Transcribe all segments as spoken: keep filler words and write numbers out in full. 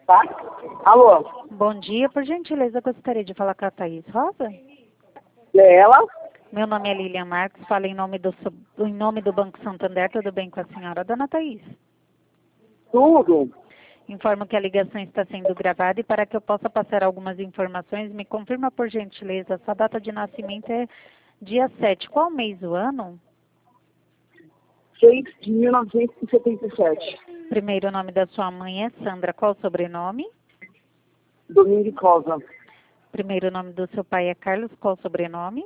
Tá? Alô? Bom dia, por gentileza, gostaria de falar com a Thaís Rosa? É ela? Meu nome é Lilian Marques, falo em nome do, sub- em nome do Banco Santander, tudo bem com a senhora, dona Thaís? Tudo. Informo que a ligação está sendo gravada e para que eu possa passar algumas informações, me confirma por gentileza, sua data de nascimento é dia sete, qual mês do ano? seis de mil novecentos e setenta e sete. Primeiro nome da sua mãe é Sandra, qual o sobrenome? Domingo Rosa. Primeiro nome do seu pai é Carlos, qual o sobrenome?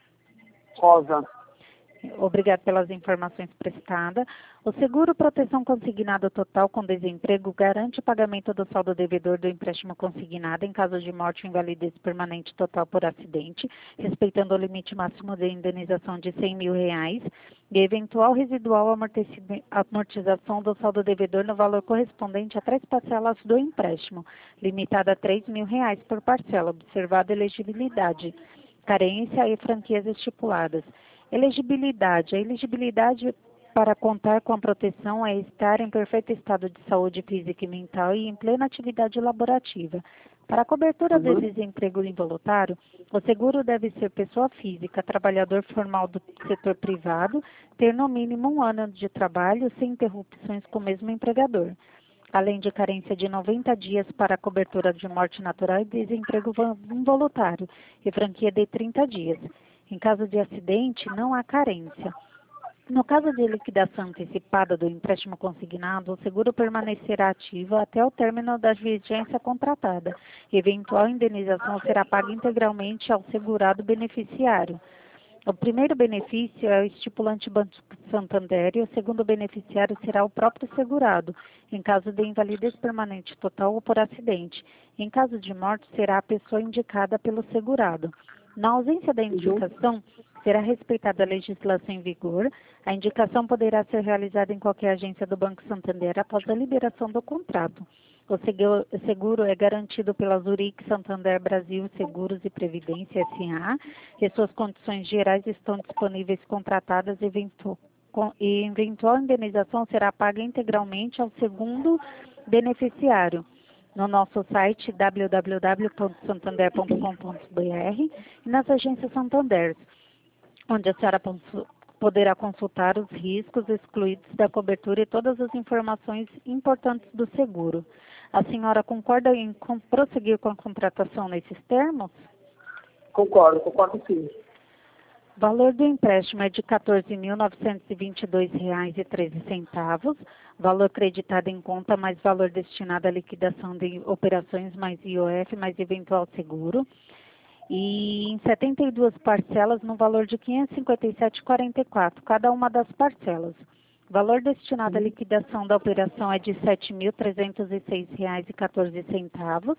Rosa. Obrigada pelas informações prestadas. O seguro proteção consignado total com desemprego garante o pagamento do saldo devedor do empréstimo consignado em caso de morte ou invalidez permanente total por acidente, respeitando o limite máximo de indenização de cem mil reais e eventual residual amorteci- amortização do saldo devedor no valor correspondente a três parcelas do empréstimo, limitada a três mil reais por parcela, observada a elegibilidade, carência e franquias estipuladas. Elegibilidade. A elegibilidade para contar com a proteção é estar em perfeito estado de saúde física e mental e em plena atividade laborativa. Para a cobertura de Uhum. desemprego involuntário, o seguro deve ser pessoa física, trabalhador formal do setor privado, ter no mínimo um ano de trabalho sem interrupções com o mesmo empregador, além de carência de noventa dias para a cobertura de morte natural e desemprego involuntário, e franquia de trinta dias. Em caso de acidente, não há carência. No caso de liquidação antecipada do empréstimo consignado, o seguro permanecerá ativo até o término da vigência contratada. Eventual indenização será paga integralmente ao segurado beneficiário. O primeiro benefício é o estipulante Banco Santander e o segundo beneficiário será o próprio segurado, em caso de invalidez permanente total ou por acidente. Em caso de morte, será a pessoa indicada pelo segurado. Na ausência da indicação, será respeitada a legislação em vigor. A indicação poderá ser realizada em qualquer agência do Banco Santander após a liberação do contrato. O seguro o seguro é garantido pela Zurich Santander Brasil Seguros e Previdência S A e suas condições gerais estão disponíveis contratadas e eventu com- e eventual indenização será paga integralmente ao segundo beneficiário no nosso site w w w ponto santander ponto com ponto b r e nas agências Santander, onde a senhora ponsu- poderá consultar os riscos excluídos da cobertura e todas as informações importantes do seguro. A senhora concorda em com- prosseguir com a contratação nesses termos? Concordo, concordo sim. O valor do empréstimo é de quatorze mil novecentos e vinte e dois reais e treze centavos, valor creditado em conta mais valor destinado à liquidação de operações mais I O F mais eventual seguro, e em setenta e duas parcelas no valor de quinhentos e cinquenta e sete reais e quarenta e quatro centavos, cada uma das parcelas. O valor destinado à liquidação da operação é de sete mil trezentos e seis reais e quatorze centavos,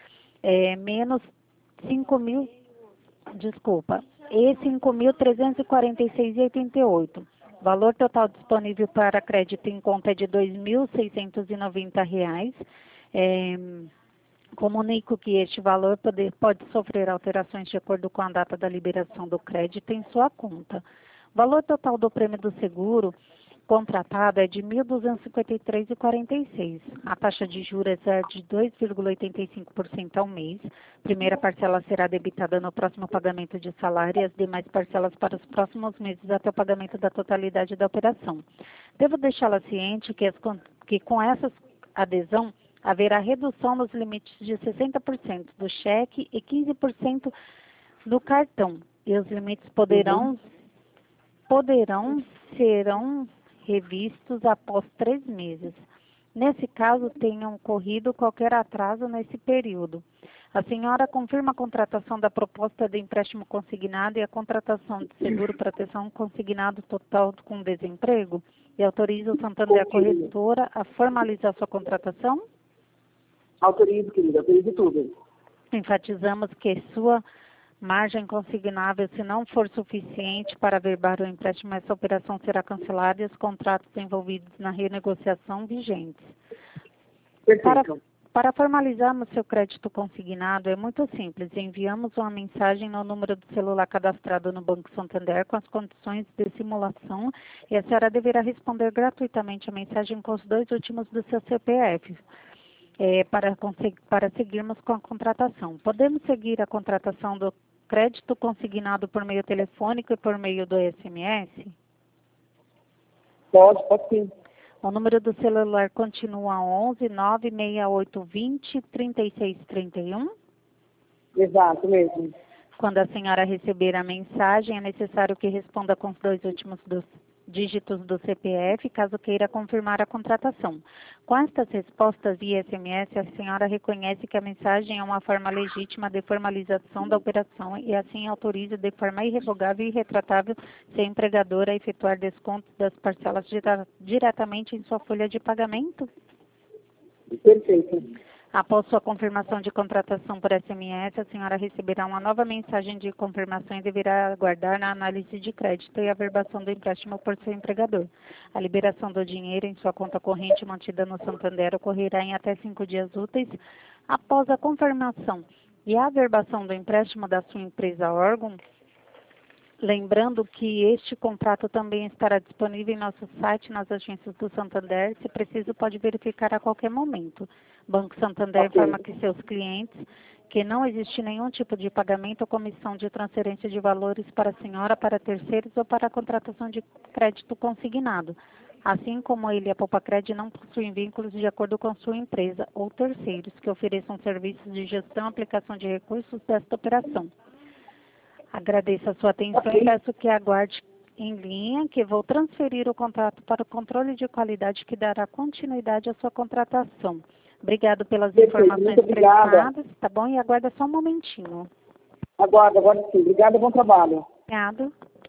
é, menos cinco mil, desculpa, e cinco mil trezentos e quarenta e seis reais e oitenta e oito centavos. Valor total disponível para crédito em conta é de dois mil seiscentos e noventa reais. É, comunico que este valor pode, pode sofrer alterações de acordo com a data da liberação do crédito em sua conta. O valor total do prêmio do seguro contratado é de mil duzentos e cinquenta e três reais e quarenta e seis centavos. A taxa de juros é de dois vírgula oitenta e cinco por cento ao mês. Primeira parcela será debitada no próximo pagamento de salário e as demais parcelas para os próximos meses até o pagamento da totalidade da operação. Devo deixá-la ciente que, as, que com essa adesão haverá redução nos limites de sessenta por cento do cheque e quinze por cento do cartão. E os limites poderão, Uhum. poderão serão revistos após três meses. Nesse caso, tenham ocorrido qualquer atraso nesse período. A senhora confirma a contratação da proposta de empréstimo consignado e a contratação de seguro proteção consignado total com desemprego? E autoriza o Santander a corretora a formalizar sua contratação? Autorizo, querida, autorizo tudo. Enfatizamos que sua margem consignável, se não for suficiente para averbar o empréstimo, essa operação será cancelada e os contratos envolvidos na renegociação vigentes. Para, Perfeito. para formalizarmos seu crédito consignado, é muito simples. Enviamos uma mensagem no número do celular cadastrado no Banco Santander com as condições de simulação e a senhora deverá responder gratuitamente a mensagem com os dois últimos do seu C P F. é, para, conseg- para seguirmos com a contratação. Podemos seguir a contratação do crédito consignado por meio telefônico e por meio do S M S? Pode, pode sim. O número do celular continua onze nove seis oito dois zero, três seis três um. Exato mesmo. Quando a senhora receber a mensagem, é necessário que responda com os dois últimos dos dígitos do C P F, caso queira confirmar a contratação. Com estas respostas via S M S, a senhora reconhece que a mensagem é uma forma legítima de formalização da operação e assim autoriza de forma irrevogável e irretratável seu empregador a efetuar descontos das parcelas dira- diretamente em sua folha de pagamento? Perfeito. Após sua confirmação de contratação por S M S, a senhora receberá uma nova mensagem de confirmação e deverá aguardar na análise de crédito e averbação do empréstimo por seu empregador. A liberação do dinheiro em sua conta corrente mantida no Santander ocorrerá em até cinco dias úteis após a confirmação e a averbação do empréstimo da sua empresa órgão. Lembrando que este contrato também estará disponível em nosso site, nas agências do Santander. Se preciso, pode verificar a qualquer momento. Banco Santander Ok. informa que seus clientes que não existe nenhum tipo de pagamento ou comissão de transferência de valores para a senhora, para terceiros ou para a contratação de crédito consignado. Assim como ele e a Popacred não possuem vínculos de acordo com sua empresa ou terceiros que ofereçam serviços de gestão e aplicação de recursos desta operação. Agradeço a sua atenção Ok. e peço que aguarde em linha, que vou transferir o contrato para o controle de qualidade que dará continuidade à sua contratação. Obrigado pelas Perfeito, informações muito obrigada. prestadas, tá bom? E aguarda só um momentinho. Aguardo, agora sim. Obrigada, bom trabalho. Obrigado.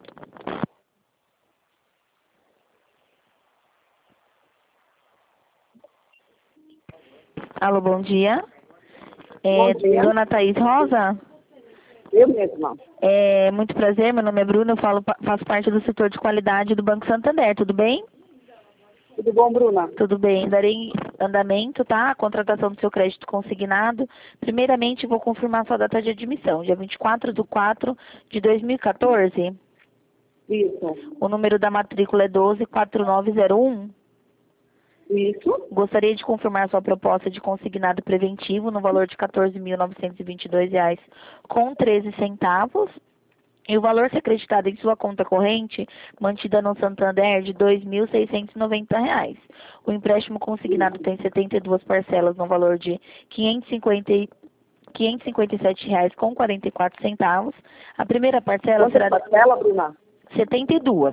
Alô, bom dia. É, Bom dia. Dona Thaís Rosa? Eu mesma. É, muito prazer, meu nome é Bruna, eu falo, faço parte do setor de qualidade do Banco Santander, tudo bem? Tudo bom, Bruna? Tudo bem, darei andamento, tá? A contratação do seu crédito consignado. Primeiramente, vou confirmar sua data de admissão, dia vinte e quatro de quatro de dois mil e quatorze. Isso. O número da matrícula é doze quatro nove zero um. Isso. Gostaria de confirmar sua proposta de consignado preventivo no valor de quatorze mil novecentos e vinte e dois reais com treze centavos. E o valor ser acreditado em sua conta corrente, mantida no Santander, de dois mil seiscentos e noventa reais. O empréstimo consignado tem setenta e duas parcelas no valor de quinhentos e cinquenta e quinhentos e cinquenta e sete reais com quarenta e quatro centavos. A primeira parcela Quantas será parcelas, Bruna? setenta e duas.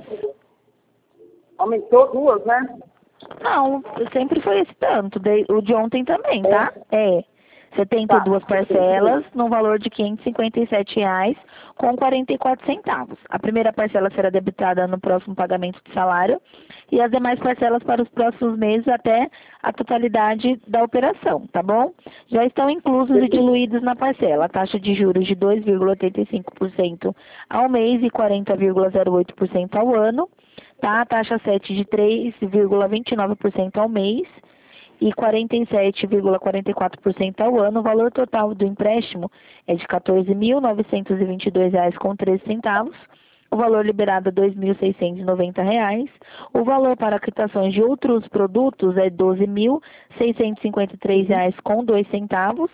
Aumentou duas, né? Não, sempre foi esse tanto. de- O de ontem também, tá? É. setenta e duas Tá. parcelas no valor de quinhentos e cinquenta e sete reais com quarenta e quatro centavos. A primeira parcela será debitada no próximo pagamento de salário e as demais parcelas para os próximos meses até a totalidade da operação, tá bom? Já estão inclusos e diluídos na parcela a taxa de juros de dois vírgula oitenta e cinco por cento ao mês e quarenta vírgula zero oito por cento ao ano, tá? A taxa sete de três vírgula vinte e nove por cento ao mês e quarenta e sete vírgula quarenta e quatro por cento ao ano. O valor total do empréstimo é de quatorze mil novecentos e vinte e dois reais com treze centavos. O valor liberado é dois mil seiscentos e noventa reais. O valor para quitações de outros produtos é doze mil seiscentos e cinquenta e três reais com dois centavos.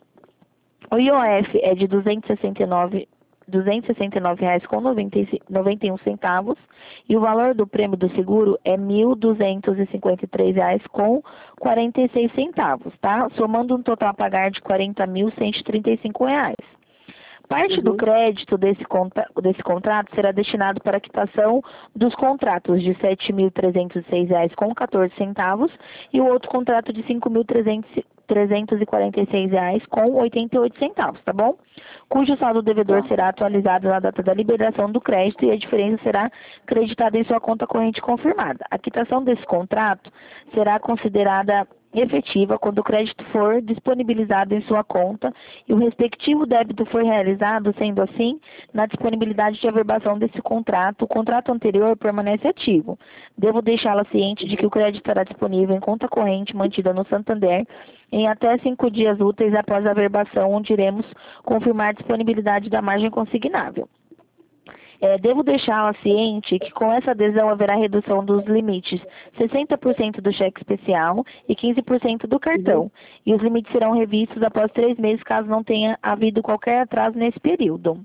O I O F é de duzentos e sessenta e nove duzentos e sessenta e nove reais com noventa e um centavos e o valor do prêmio do seguro é mil duzentos e cinquenta e três reais com quarenta e seis centavos, tá? Somando um total a pagar de quarenta mil cento e trinta e cinco reais. Parte do Uhum. crédito desse, contra, desse contrato será destinado para a quitação dos contratos de sete mil trezentos e seis reais com quatorze centavos e o outro contrato de cinco mil trezentos e quarenta e seis reais com oitenta e oito centavos, tá bom? Cujo saldo devedor Tá. será atualizado na data da liberação do crédito e a diferença será creditada em sua conta corrente confirmada. A quitação desse contrato será considerada efetiva quando o crédito for disponibilizado em sua conta e o respectivo débito for realizado, sendo assim, na disponibilidade de averbação desse contrato, o contrato anterior permanece ativo. Devo deixá-la ciente de que o crédito estará disponível em conta corrente mantida no Santander em até cinco dias úteis após a averbação, onde iremos confirmar a disponibilidade da margem consignável. É, devo deixá-la ciente que com essa adesão haverá redução dos limites sessenta por cento do cheque especial e quinze por cento do cartão. Uhum. E os limites serão revistos após três meses, caso não tenha havido qualquer atraso nesse período.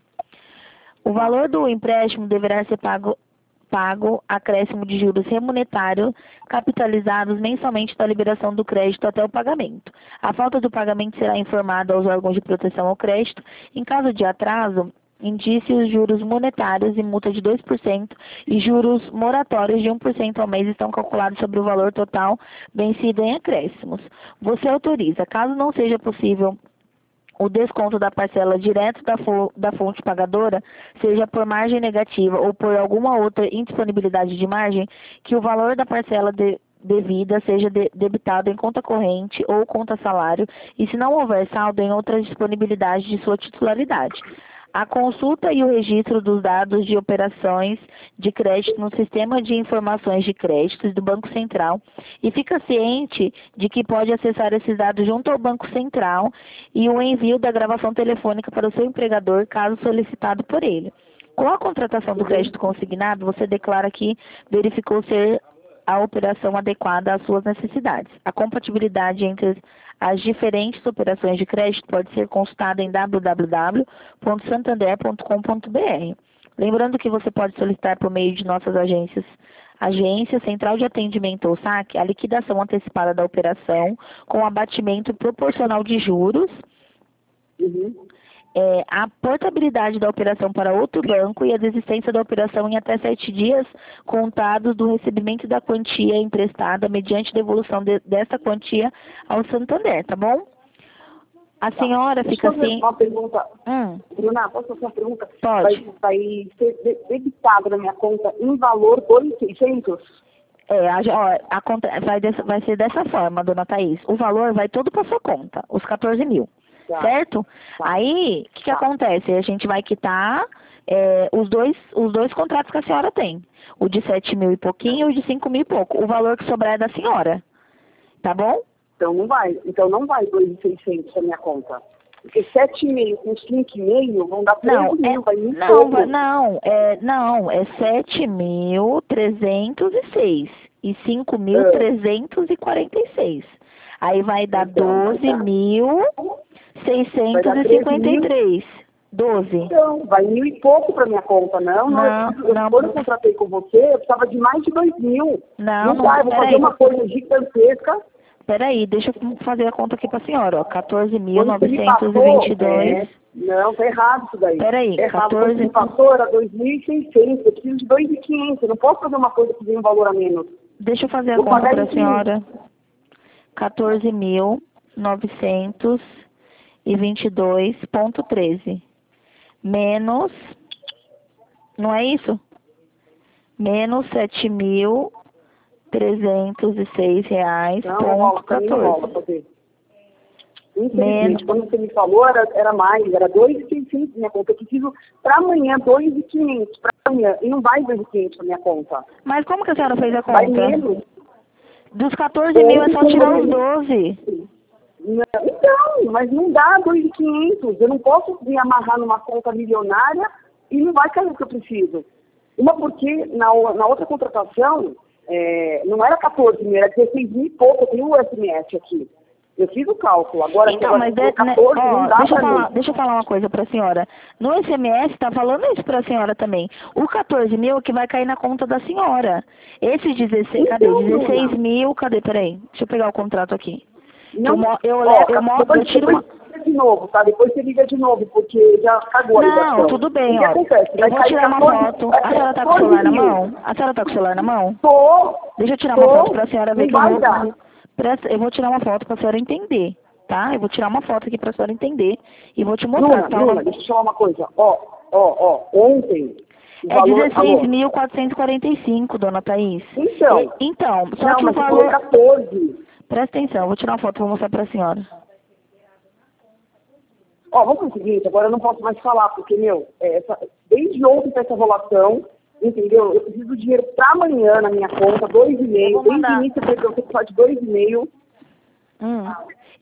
O valor do empréstimo deverá ser pago, pago acréscimo de juros remuneratórios capitalizados mensalmente da liberação do crédito até o pagamento. A falta do pagamento será informada aos órgãos de proteção ao crédito. Em caso de atraso, indicie os juros monetários e multa de dois por cento e juros moratórios de um por cento ao mês estão calculados sobre o valor total vencido em acréscimos. Você autoriza, caso não seja possível o desconto da parcela direto da, da fonte pagadora, seja por margem negativa ou por alguma outra indisponibilidade de margem, que o valor da parcela de, devida seja de, debitado em conta corrente ou conta salário, e se não houver saldo em outra disponibilidade de sua titularidade. A consulta e o registro dos dados de operações de crédito no Sistema de Informações de Créditos do Banco Central, e fica ciente de que pode acessar esses dados junto ao Banco Central e o envio da gravação telefônica para o seu empregador, caso solicitado por ele. Com a contratação do crédito consignado, você declara que verificou ser a operação adequada às suas necessidades. A compatibilidade entre as diferentes operações de crédito pode ser consultada em w w w ponto santander ponto com ponto b r. Lembrando que você pode solicitar por meio de nossas agências, agência, central de atendimento ou saque, a liquidação antecipada da operação com abatimento proporcional de juros. Uhum. É, a portabilidade da operação para outro banco e a desistência da operação em até sete dias contados do recebimento da quantia emprestada mediante devolução de, dessa quantia ao Santander, tá bom? A senhora tá. fica assim... uma pergunta. Hum. Bruna, posso fazer uma pergunta? Pode. Vai, vai ser debitado na minha conta em valor dois mil e seiscentos? É, a, ó, a conta vai, dessa, vai ser dessa forma, dona Thaís. O valor vai todo para sua conta, os quatorze mil. Tá. Certo? Tá. Aí, o que, que tá. acontece? A gente vai quitar é, os, dois, os dois contratos que a senhora tem. O de sete mil e pouquinho e o de cinco mil e pouco. O valor que sobrar é da senhora. Tá bom? Então não vai. Então não vai dois mil e seiscentos na minha conta. Porque sete e meio com cinco e meio vão dar três mil, é, vai mil não, pouco. Não, é, não, é sete mil trezentos e seis e cinco mil trezentos e quarenta e seis. Aí vai dar doze mil seiscentos e cinquenta e três. doze. Então, vai mil e pouco para minha conta, não? Não, não, eu, não. Quando eu contratei com você, eu precisava de mais de dois mil. Não, não dá, eu vou fazer aí. uma coisa gigantesca. Peraí, deixa eu fazer a conta aqui para a senhora, ó. quatorze mil novecentos e vinte e dois. É, não, tá errado isso daí. Peraí, é errado. quatorze... Quando me passou era dois mil e seiscentos, eu preciso de dois mil e quinhentos. Eu não posso fazer uma coisa que vem um valor a menos. Deixa eu fazer a vou conta para a isso. senhora. quatorze mil novecentos e vinte e dois ponto treze. Menos, não é isso? Menos sete mil trezentos e seis reais, não, ponto quatorze. Não rola fazer. Infelizmente, Menos. quando você me falou, era, era mais, era dois mil e seiscentos minha conta. Eu preciso, para amanhã, dois mil e quinhentos para amanhã. E não vai dois mil e quinhentos na minha conta. Mas como que a senhora fez a conta? Vai menos. Dos quatorze mil é só tirar os doze. Não, então, mas não dá dois mil e quinhentos. Eu não posso me amarrar numa conta milionária e não vai cair o que eu preciso. Uma porque na, na outra contratação, é, não era quatorze mil, era dezesseis mil e pouco. Eu tenho o S M S aqui. Eu fiz o cálculo. Agora, então, mas de, quatorze, né, ó, não dá deixa, eu pra falar, mim. deixa eu falar uma coisa para a senhora. No S M S está falando isso para a senhora também. O quatorze mil é que vai cair na conta da senhora. Esses dezesseis, cadê? Então, dezesseis Bruna. mil, cadê? Peraí, deixa eu pegar o contrato aqui. Não, eu, eu, ó, eu, eu, depois, eu tiro uma... de novo, tá? Depois você liga de novo, porque já cagou a ligação. Não, tudo bem, o que ó. acontece? Eu Vai vou cair tirar uma quatorze, foto. vai A senhora tá com o quatorze celular na mil. mão? A senhora tá com o celular na mão? Tô. Deixa eu tirar Tô. uma foto pra senhora ver Não que eu vai vou... dar. Presta- Eu vou tirar uma foto pra senhora entender, tá? Eu vou tirar uma foto aqui pra senhora entender e vou te mostrar. Bruna, Tá? Bruna, deixa eu te falar uma coisa. Ó, ó, ó, ontem... o É valor- dezesseis alô? mil quatrocentos e quarenta e cinco, dona Thaís. Então. E- então, só Não, que o mas você valor... falou quatorze. Presta atenção, eu vou tirar uma foto e vou mostrar pra senhora. Ó, vamos fazer o seguinte, agora eu não posso mais falar, porque, meu, é, essa, desde ontem tá essa rolação, entendeu? Eu preciso do dinheiro pra amanhã na minha conta, dois e meio. Eu vou Desde o mandar. início eu falei pra você que pode dois e meio. Hum.